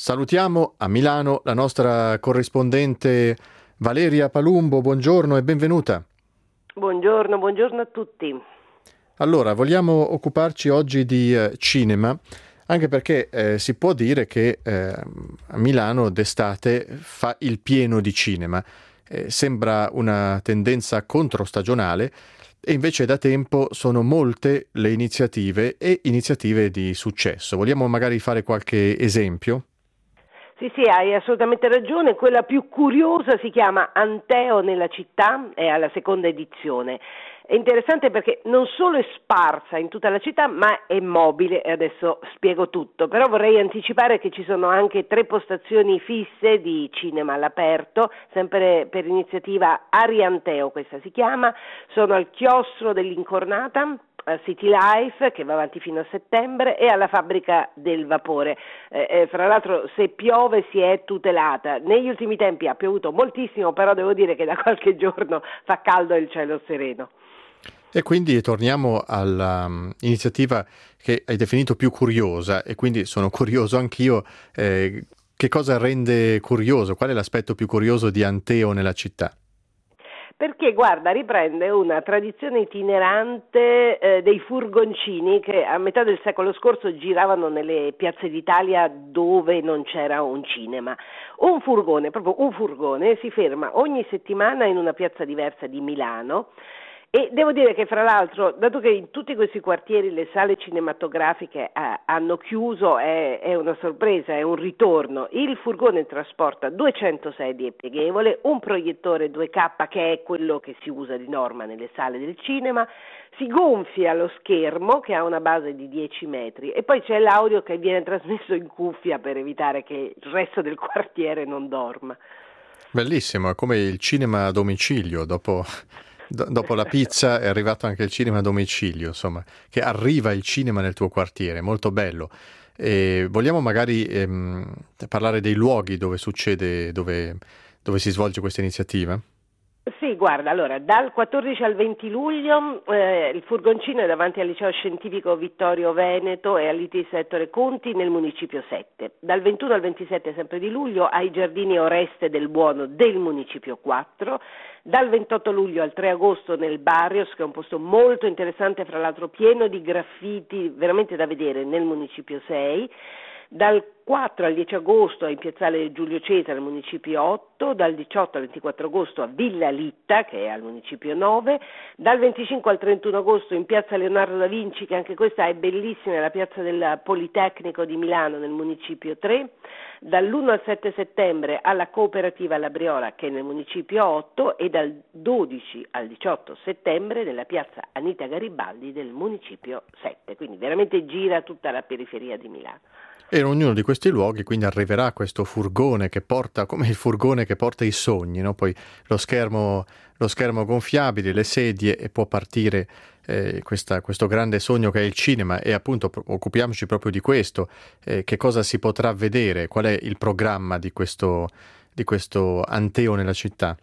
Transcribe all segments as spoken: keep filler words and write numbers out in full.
Salutiamo a Milano la nostra corrispondente Valeria Palumbo. Buongiorno e benvenuta. Buongiorno, buongiorno a tutti. Allora, vogliamo occuparci oggi di eh, cinema, anche perché eh, si può dire che eh, a Milano d'estate fa il pieno di cinema. Eh, sembra una tendenza controstagionale e invece da tempo sono molte le iniziative e iniziative di successo. Vogliamo magari fare qualche esempio? Sì, sì, hai assolutamente ragione. Quella più curiosa si chiama Anteo nella città, è alla seconda edizione. È interessante perché non solo è sparsa in tutta la città, ma è mobile, e adesso spiego tutto. Però vorrei anticipare che ci sono anche tre postazioni fisse di cinema all'aperto, sempre per iniziativa Arianteo, questa si chiama. Sono al chiostro dell'Incornata, a City Life, che va avanti fino a settembre, e alla Fabbrica del Vapore. Eh, eh, fra l'altro, se piove si è tutelata. Negli ultimi tempi ha piovuto moltissimo, però devo dire che da qualche giorno fa caldo e il cielo sereno. E quindi torniamo all'iniziativa um, che hai definito più curiosa, e quindi sono curioso anch'io. Eh, che cosa rende curioso? Qual è l'aspetto più curioso di Anteo nella città? Perché, guarda, riprende una tradizione itinerante eh, dei furgoncini che a metà del secolo scorso giravano nelle piazze d'Italia dove non c'era un cinema. Un furgone, proprio un furgone, si ferma ogni settimana in una piazza diversa di Milano. E devo dire che, fra l'altro, dato che in tutti questi quartieri le sale cinematografiche eh, hanno chiuso, è, è una sorpresa, è un ritorno. Il furgone trasporta duecento sedie pieghevole, un proiettore due K che è quello che si usa di norma nelle sale del cinema, si gonfia lo schermo che ha una base di dieci metri e poi c'è l'audio che viene trasmesso in cuffia per evitare che il resto del quartiere non dorma. Bellissimo, è come il cinema a domicilio. Dopo, do, dopo la pizza è arrivato anche il cinema a domicilio, insomma, che arriva il cinema nel tuo quartiere, molto bello. E vogliamo magari ehm, parlare dei luoghi dove succede, dove, dove si svolge questa iniziativa? Sì, guarda, allora, dal quattordici al venti luglio eh, il furgoncino è davanti al liceo scientifico Vittorio Veneto e all'I T S Ettore Conti nel municipio sette. Dal ventuno al ventisette sempre di luglio ai giardini Oreste del Buono del municipio quattro. Dal ventotto luglio al tre agosto nel Barrios, che è un posto molto interessante, fra l'altro pieno di graffiti, veramente da vedere, nel municipio sei. Dal quattro al dieci agosto in piazzale Giulio Cesare al municipio otto, dal diciotto al ventiquattro agosto a Villa Litta che è al municipio nove, dal venticinque al trentuno agosto in piazza Leonardo da Vinci, che anche questa è bellissima, è la piazza del Politecnico di Milano nel municipio tre, dall'primo al sette settembre alla Cooperativa La Briola che è nel municipio otto e dal dodici al diciotto settembre nella piazza Anita Garibaldi del municipio sette, quindi veramente gira tutta la periferia di Milano. E in ognuno di questi luoghi quindi arriverà questo furgone che porta, come il furgone che porta i sogni, no? Poi lo schermo, lo schermo gonfiabile, le sedie, e può partire eh, questa, questo grande sogno che è il cinema. E appunto occupiamoci proprio di questo, eh, che cosa si potrà vedere, qual è il programma di questo, di questo Anteo nella città.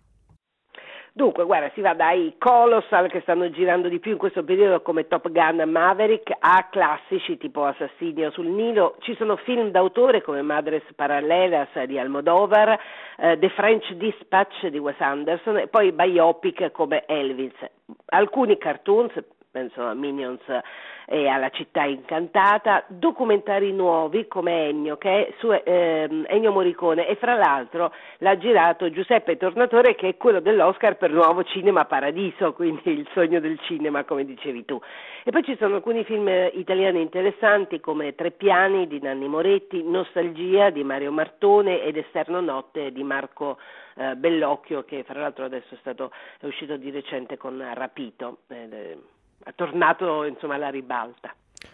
Dunque, guarda, si va dai colossal che stanno girando di più in questo periodo come Top Gun Maverick a classici tipo Assassinio sul Nilo. Ci sono film d'autore come Madres Paralelas di Almodovar, eh, The French Dispatch di Wes Anderson e poi biopic come Elvis. Alcuni cartoons, penso a Minions e alla Città Incantata, documentari nuovi come Ennio, che è su eh, Ennio Morricone, e fra l'altro l'ha girato Giuseppe Tornatore, che è quello dell'Oscar per Nuovo Cinema Paradiso, quindi il sogno del cinema, come dicevi tu. E poi ci sono alcuni film italiani interessanti come Tre Piani di Nanni Moretti, Nostalgia di Mario Martone ed Esterno Notte di Marco eh, Bellocchio, che fra l'altro adesso è stato è uscito di recente con Rapito. Eh, è tornato insomma alla ribalta.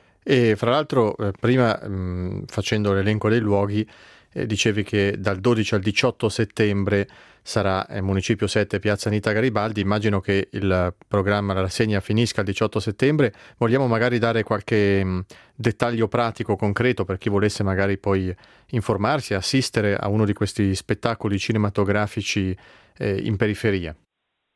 E fra l'altro eh, prima mh, facendo l'elenco dei luoghi eh, dicevi che dal dodici al diciotto settembre sarà eh, Municipio sette, Piazza Anita Garibaldi. Immagino che il programma, la rassegna finisca il diciotto settembre. Vogliamo magari dare qualche mh, dettaglio pratico, concreto, per chi volesse magari poi informarsi, assistere a uno di questi spettacoli cinematografici eh, in periferia?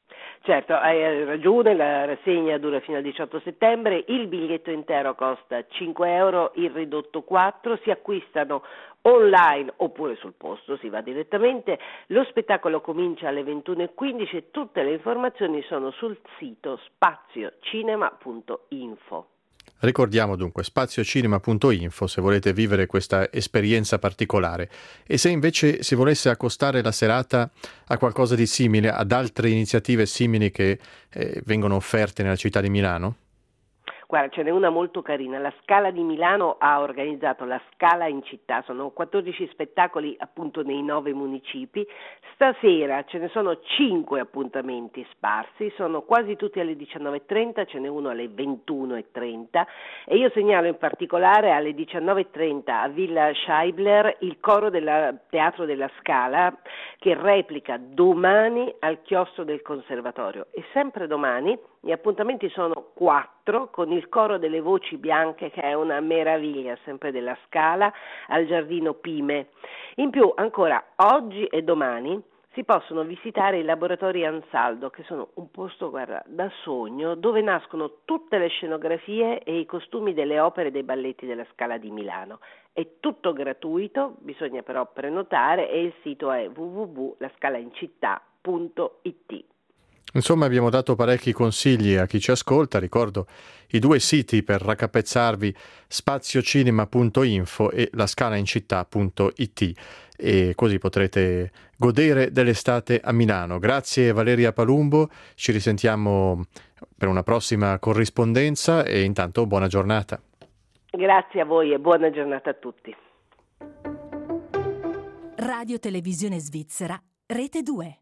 Certo, hai ragione, la rassegna dura fino al diciotto settembre, il biglietto intero costa cinque euro, il ridotto quattro, si acquistano online oppure sul posto, si va direttamente, lo spettacolo comincia alle ventuno e quindici e tutte le informazioni sono sul sito spaziocinema punto info. Ricordiamo dunque spaziocinema punto info se volete vivere questa esperienza particolare, e se invece si volesse accostare la serata a qualcosa di simile, ad altre iniziative simili che eh, vengono offerte nella città di Milano? Guarda, ce n'è una molto carina. La Scala di Milano ha organizzato la Scala in città, sono quattordici spettacoli appunto nei nove municipi. Stasera ce ne sono cinque appuntamenti sparsi, sono quasi tutti alle diciannove e trenta, ce n'è uno alle ventuno e trenta e io segnalo in particolare alle diciannove e trenta a Villa Scheibler il coro del Teatro della Scala che replica domani al chiostro del Conservatorio, e sempre domani gli appuntamenti sono quattro con il coro delle voci bianche, che è una meraviglia, sempre della Scala, al Giardino Pime. In più ancora oggi e domani si possono visitare i laboratori Ansaldo, che sono un posto, guarda, da sogno, dove nascono tutte le scenografie e i costumi delle opere dei balletti della Scala di Milano. È tutto gratuito, bisogna però prenotare e il sito è w w w punto la scala in città punto i t. Insomma, abbiamo dato parecchi consigli a chi ci ascolta. Ricordo i due siti per raccapezzarvi: spaziocinema punto info e la scala in città punto i t, e così potrete godere dell'estate a Milano. Grazie Valeria Palumbo, ci risentiamo per una prossima corrispondenza e intanto buona giornata. Grazie a voi e buona giornata a tutti. Radio Televisione Svizzera, Rete due.